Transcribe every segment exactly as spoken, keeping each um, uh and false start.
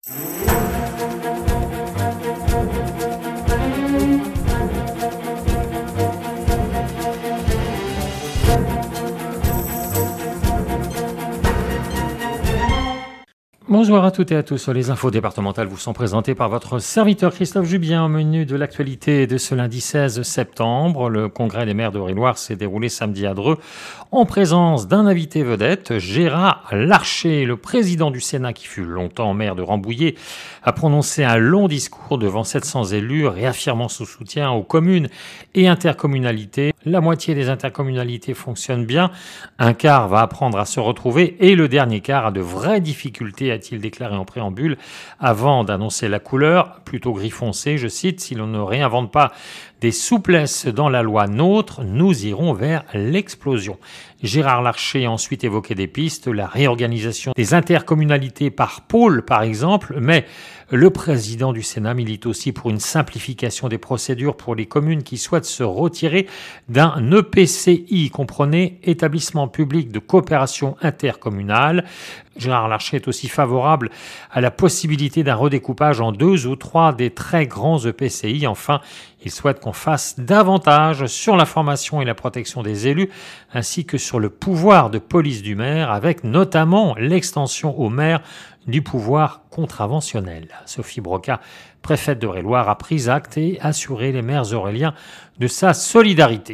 Bonjour à toutes et à tous. Les infos départementales vous sont présentées par votre serviteur Christophe Jubien. Au menu de l'actualité de ce lundi seize septembre, le congrès des maires d'Eure-et-Loir s'est déroulé samedi à Dreux en présence d'un invité vedette, Gérard Larcher, le président du Sénat qui fut longtemps maire de Rambouillet, a prononcé un long discours devant sept cents élus, réaffirmant son soutien aux communes et intercommunalités. La moitié des intercommunalités fonctionnent bien, un quart va apprendre à se retrouver et le dernier quart a de vraies difficultés, a-t-il déclaré en préambule, avant d'annoncer la couleur, plutôt gris foncé, je cite, « Si l'on ne réinvente pas des souplesses dans la loi NOTRe, nous irons vers l'explosion ». Gérard Larcher a ensuite évoqué des pistes, la réorganisation des intercommunalités par pôle par exemple, mais le président du Sénat milite aussi pour une simplification des procédures pour les communes qui souhaitent se retirer d'un E P C I, comprenez établissement public de coopération intercommunale. Gérard Larcher est aussi favorable à la possibilité d'un redécoupage en deux ou trois des très grands E P C I. Enfin, il souhaite qu'on fasse davantage sur la formation et la protection des élus, ainsi que sur le pouvoir de police du maire, avec notamment l'extension au maire du pouvoir contraventionnel. Sophie Broca, préfète d'Eure-et-Loir, a pris acte et assuré les maires auréliens de sa solidarité.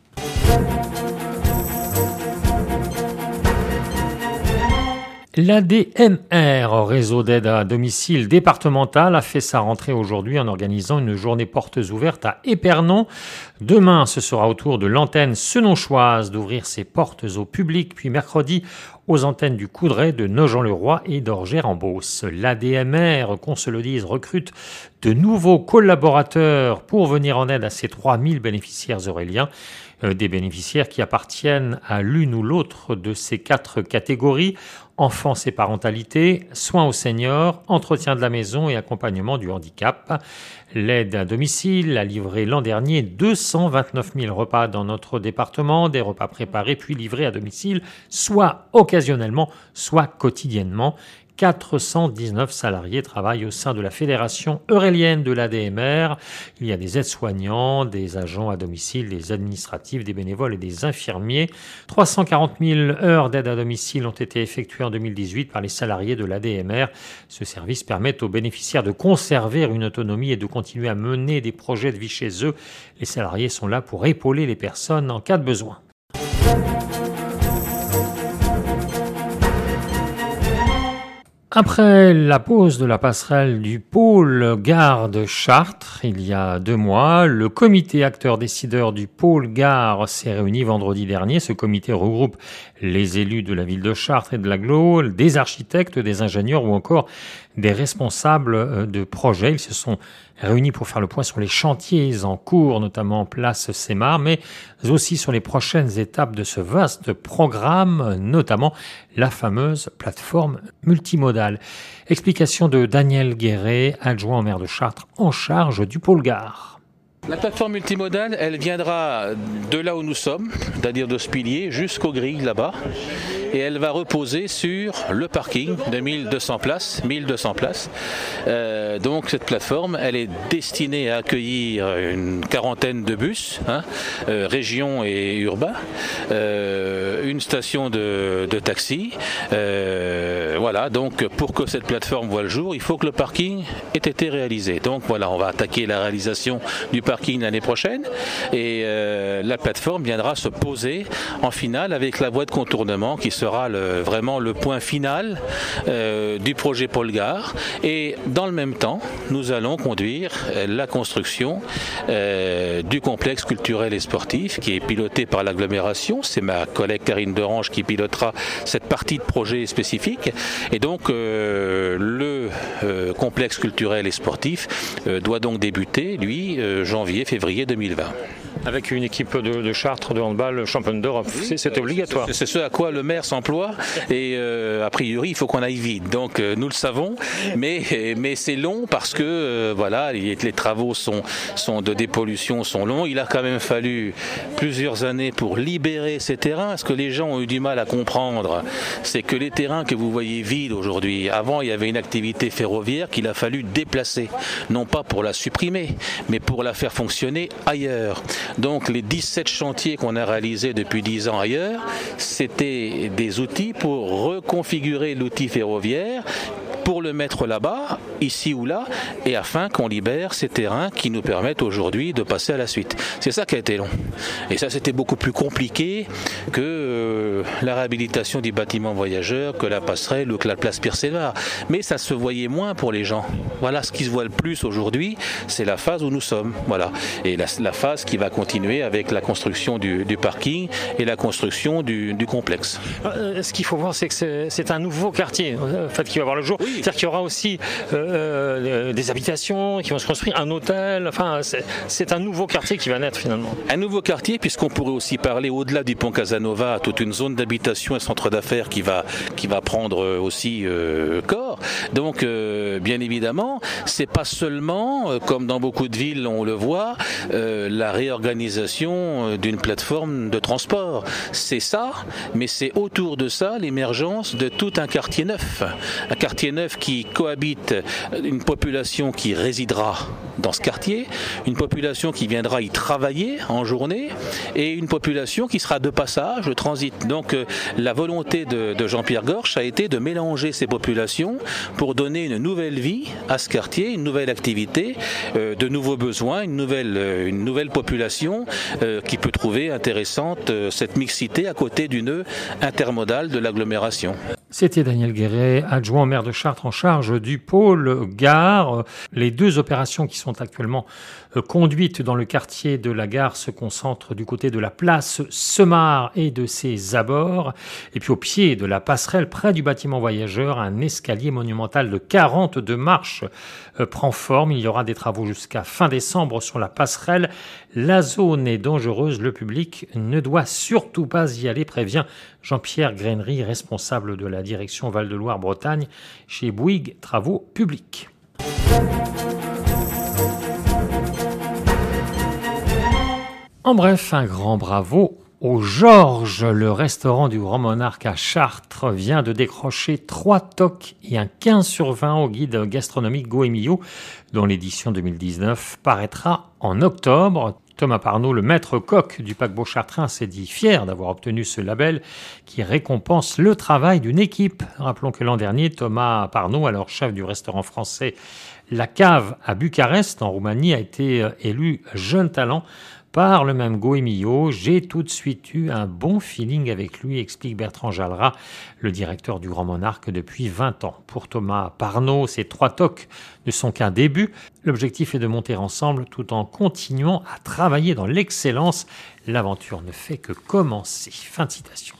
L'A D M R, réseau d'aide à domicile départemental, a fait sa rentrée aujourd'hui en organisant une journée portes ouvertes à Épernon. Demain, ce sera au tour de l'antenne senonchoise d'ouvrir ses portes au public, puis mercredi aux antennes du Coudray, de Nogent-le-Roi et d'Orgères-en-Beauce. L'A D M R, qu'on se le dise, recrute de nouveaux collaborateurs pour venir en aide à ces trois mille bénéficiaires auréliens. Des bénéficiaires qui appartiennent à l'une ou l'autre de ces quatre catégories: enfance et parentalité, soins aux seniors, entretien de la maison et accompagnement du handicap. L'aide à domicile a livré l'an dernier deux cent vingt-neuf mille repas dans notre département, des repas préparés puis livrés à domicile, soit occasionnellement, soit quotidiennement. quatre cent dix-neuf salariés travaillent au sein de la Fédération eurélienne de l'A D M R. Il y a des aides-soignants, des agents à domicile, des administratifs, des bénévoles et des infirmiers. trois cent quarante mille heures d'aide à domicile ont été effectuées en deux mille dix-huit par les salariés de l'A D M R. Ce service permet aux bénéficiaires de conserver une autonomie et de continuer à mener des projets de vie chez eux. Les salariés sont là pour épauler les personnes en cas de besoin. Après la pose de la passerelle du pôle gare de Chartres, il y a deux mois, le comité acteur-décideur du pôle gare s'est réuni vendredi dernier. Ce comité regroupe les élus de la ville de Chartres et de l'agglo, des architectes, des ingénieurs ou encore des responsables de projets. Ils se sont réunis pour faire le point sur les chantiers en cours, notamment place Sémar, mais aussi sur les prochaines étapes de ce vaste programme, notamment la fameuse plateforme multimodale. Explication de Daniel Guéret, adjoint au maire de Chartres en charge du pôle gare. La plateforme multimodale, elle viendra de là où nous sommes, c'est-à-dire de ce pilier, jusqu'aux grilles là-bas, et elle va reposer sur le parking de mille deux cents places. mille deux cents places. Euh, donc cette plateforme, elle est destinée à accueillir une quarantaine de bus, hein, euh, région et urbain, euh, une station de, de taxi. Euh, voilà, donc pour que cette plateforme voie le jour, il faut que le parking ait été réalisé. Donc voilà, on va attaquer la réalisation du parking l'année prochaine et euh, la plateforme viendra se poser en finale avec la voie de contournement qui sera le, vraiment le point final euh, du projet Pôle Gare. Et dans le même temps, nous allons conduire euh, la construction euh, du complexe culturel et sportif qui est piloté par l'agglomération. C'est ma collègue Karine Derange qui pilotera cette partie de projet spécifique. Et donc euh, le euh, complexe culturel et sportif euh, doit donc débuter, lui, euh, janvier février deux mille vingt. Avec une équipe de, de Chartres de handball championne d'Europe. Oui, c'est, c'est obligatoire. C'est, c'est ce à quoi le maire s'emploie et euh, a priori il faut qu'on aille vite. Donc euh, nous le savons, mais, mais c'est long parce que euh, voilà, les, les travaux sont, sont de dépollution sont longs. Il a quand même fallu plusieurs années pour libérer ces terrains. Ce que les gens ont eu du mal à comprendre, c'est que les terrains que vous voyez vides aujourd'hui, avant il y avait une activité ferroviaire qu'il a fallu déplacer, non pas pour la supprimer, mais pour la faire fonctionner ailleurs. Donc les dix-sept chantiers qu'on a réalisés depuis dix ans ailleurs, c'était des outils pour reconfigurer l'outil ferroviaire, pour le mettre là-bas, ici ou là, et afin qu'on libère ces terrains qui nous permettent aujourd'hui de passer à la suite. C'est ça qui a été long. Et ça, c'était beaucoup plus compliqué que euh, la réhabilitation du bâtiment voyageur, que la passerelle ou que la place Pierre-Sévard. Mais ça se voyait moins pour les gens. Voilà, ce qui se voit le plus aujourd'hui, c'est la phase où nous sommes. Voilà. Et la, la phase qui va continuer avec la construction du, du parking et la construction du, du complexe. Euh, ce qu'il faut voir, c'est que c'est, c'est un nouveau quartier en fait, qui va voir le jour. Oui. C'est-à-dire qu'il y aura aussi euh, des habitations qui vont se construire, un hôtel, enfin c'est, c'est un nouveau quartier qui va naître finalement. Un nouveau quartier, puisqu'on pourrait aussi parler au-delà du pont Casanova, toute une zone d'habitation et centre d'affaires qui va, qui va prendre aussi euh, corps. Donc euh, bien évidemment, c'est pas seulement, euh, comme dans beaucoup de villes on le voit, euh, la réorganisation d'une plateforme de transport. C'est ça, mais c'est autour de ça l'émergence de tout un quartier neuf. Un quartier neuf qui cohabite une population qui résidera dans ce quartier, une population qui viendra y travailler en journée et une population qui sera de passage, de transit. Donc euh, la volonté de, de Jean-Pierre Gorch a été de mélanger ces populations pour donner une nouvelle vie à ce quartier, une nouvelle activité, euh, de nouveaux besoins, une nouvelle, euh, une nouvelle population euh, qui peut trouver intéressante euh, cette mixité à côté du nœud intermodal de l'agglomération. C'était Daniel Guéret, adjoint au maire de Chartres en charge du pôle gare. Les deux opérations qui sont actuellement conduites dans le quartier de la gare se concentrent du côté de la place Semard et de ses abords. Et puis au pied de la passerelle, près du bâtiment voyageur, un escalier monumental de quarante-deux marches prend forme. Il y aura des travaux jusqu'à fin décembre sur la passerelle. La zone est dangereuse, le public ne doit surtout pas y aller, prévient Jean-Pierre Grainery, responsable de la direction Val-de-Loire-Bretagne chez Bouygues Travaux Publics. En bref, un grand bravo au Georges. Le restaurant du Grand Monarque à Chartres vient de décrocher trois toques et un quinze sur vingt au guide gastronomique Goemio, dont l'édition deux mille dix-neuf paraîtra en octobre. Thomas Parnot, le maître coq du paquebot chartrain, s'est dit fier d'avoir obtenu ce label qui récompense le travail d'une équipe. Rappelons que l'an dernier, Thomas Parnot, alors chef du restaurant français La Cave à Bucarest, en Roumanie, a été élu jeune talent par le même Goemio. J'ai tout de suite eu un bon feeling avec lui, explique Bertrand Jallerat, le directeur du Grand Monarque depuis vingt ans. Pour Thomas Parnot, ces trois toques ne sont qu'un début. L'objectif est de monter ensemble tout en continuant à travailler dans l'excellence. L'aventure ne fait que commencer. Fin de citation.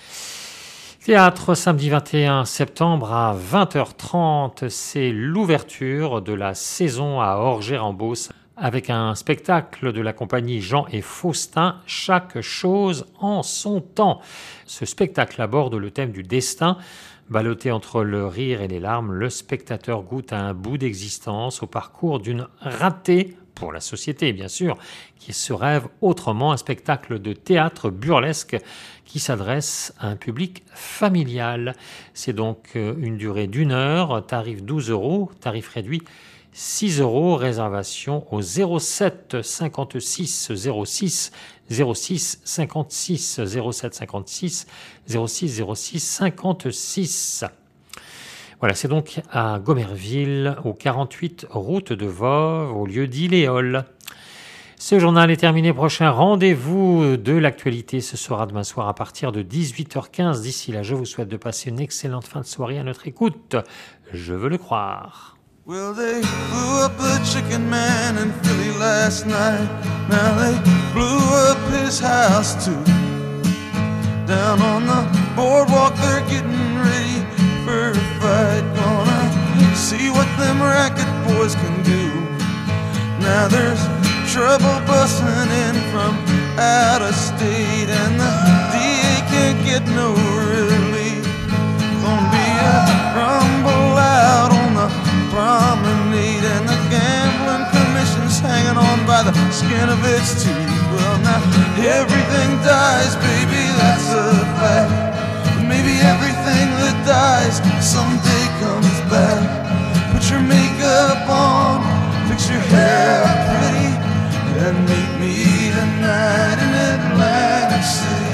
Théâtre, samedi vingt et un septembre à vingt heures trente, c'est l'ouverture de la saison à Orgères-en-Beauce avec un spectacle de la compagnie Jean et Faustin, Chaque chose en son temps. Ce spectacle aborde le thème du destin. Ballotté entre le rire et les larmes, le spectateur goûte à un bout d'existence, au parcours d'une ratée, pour la société bien sûr, qui se rêve autrement, un spectacle de théâtre burlesque qui s'adresse à un public familial. C'est donc une durée d'une heure, tarif douze euros, tarif réduit six euros, réservation au zéro sept cinquante-six zéro six zéro six cinquante-six zéro sept cinquante-six zéro six zéro six cinquante-six. Voilà, c'est donc à Gomerville, au quarante-huit route de Voves, au lieu d'Iléol. Ce journal est terminé. Prochain rendez-vous de l'actualité, ce sera demain soir à partir de dix-huit heures quinze. D'ici là, je vous souhaite de passer une excellente fin de soirée à notre écoute. Je veux le croire. Well, they blew up the chicken man in Philly last night. Now they blew up his house too. Down on the boardwalk they're getting ready for a fight. Gonna see what them racket boys can do. Now there's trouble busting in from out of state, and the D A can't get no relief. Gonna be a rumble out on the promenade, and the gambling commission's hanging on by the skin of its teeth. Well, now everything dies, baby, that's a fact. Maybe everything that dies someday comes back. Put your makeup on, fix your hair pretty, and meet me tonight in Atlantic City.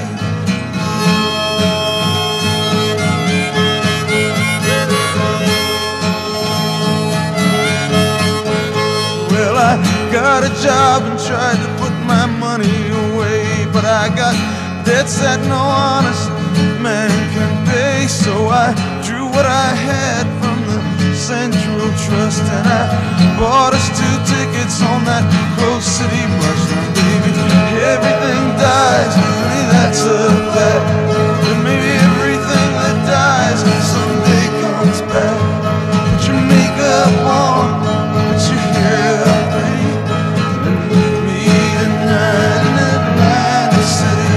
Well, I got a job and tried to put my money away, but I got debts that no honest man can pay. So I drew what I had from the Central Trust, and I bought us two tickets on that Grove City bus. Now, baby, everything dies, honey, that's a fact. And maybe everything that dies someday comes back. Put your makeup on, put your hair up, pretty, and meet me tonight in Atlantic City.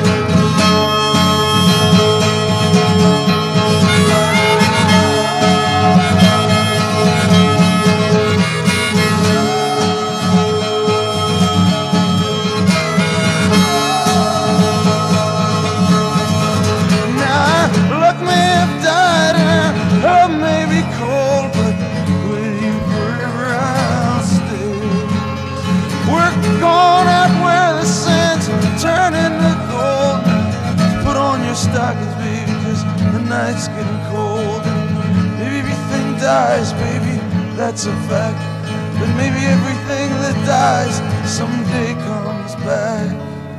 Stockings, baby, cause the night's getting cold, and maybe everything dies, baby, that's a fact. But maybe everything that dies someday comes back.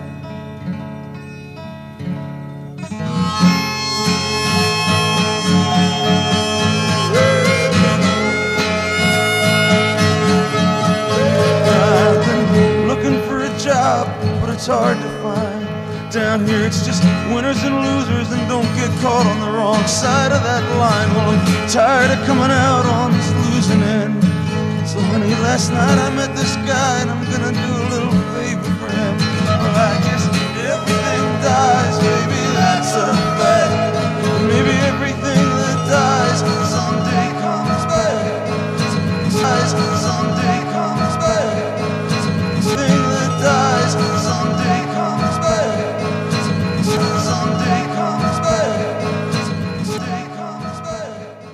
I've been looking for a job, but it's hard to find. Down here it's just winners and losers, and don't get caught on the wrong side of that line. Well, I'm tired of coming out on this losing end. So honey, last night I met this guy, and I'm gonna do a little favor for him. Well, I guess everything dies, baby, that's a fact. Maybe everything that dies someday comes back. Dies someday comes back. Everything that dies someday comes back. Someday comes back. Someday comes back.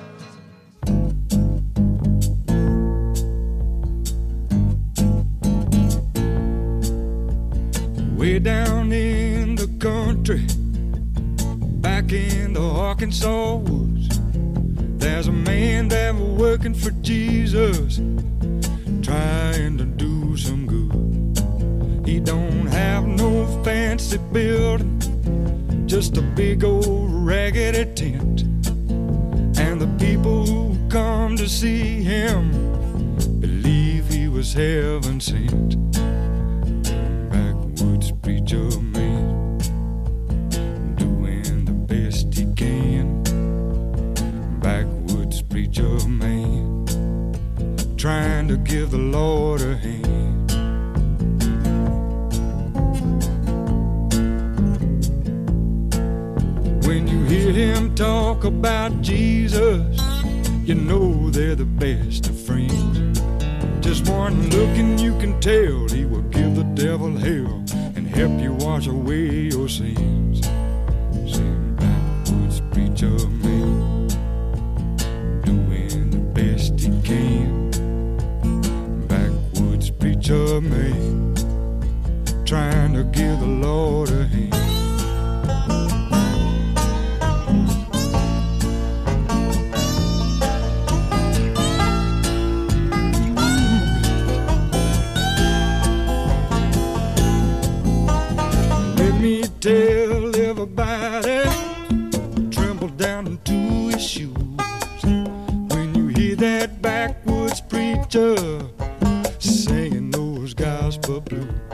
Way down in the country, back in the Arkansas woods, there's a man that was working for Jesus, trying to do some good. He don't have no fancy building, just a big old raggedy tent. And the people who come to see him believe he was heaven sent. Backwoods preacher man, doing the best he can. Backwoods preacher man, trying to give the Lord a hand. When you hear him talk about Jesus, you know they're the best of friends. Just one look and you can tell he will give the devil hell and help you wash away your sins. Sing backwoods preacher man, doing the best he can. Backwoods preacher man, trying to give the Lord a hand. Tell everybody, tremble down into his shoes when you hear that backwoods preacher singing those gospel blues.